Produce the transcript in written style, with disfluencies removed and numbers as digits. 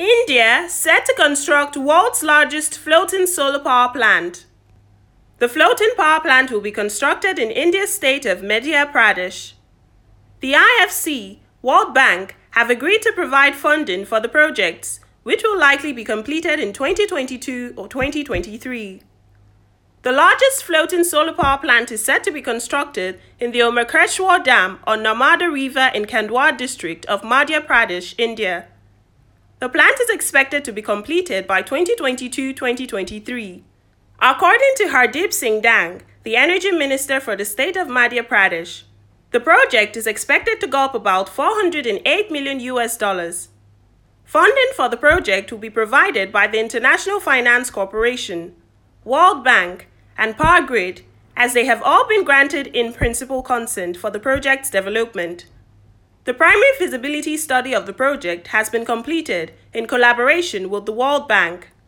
India set to construct world's largest floating solar power plant. The floating power plant will be constructed in India's state of Madhya Pradesh. The IFC, World Bank, have agreed to provide funding for the projects, which will likely be completed in 2022 or 2023. The largest floating solar power plant is set to be constructed in the Omkareshwar Dam on Narmada River in Khandwa district of Madhya Pradesh, India. The plant is expected to be completed by 2022-2023. According to Hardeep Singh Dang, the Energy Minister for the state of Madhya Pradesh, the project is expected to go up about $408 million. Funding for the project will be provided by the International Finance Corporation, World Bank, and Power Grid, as they have all been granted in principle consent for the project's development. The primary feasibility study of the project has been completed in collaboration with the World Bank.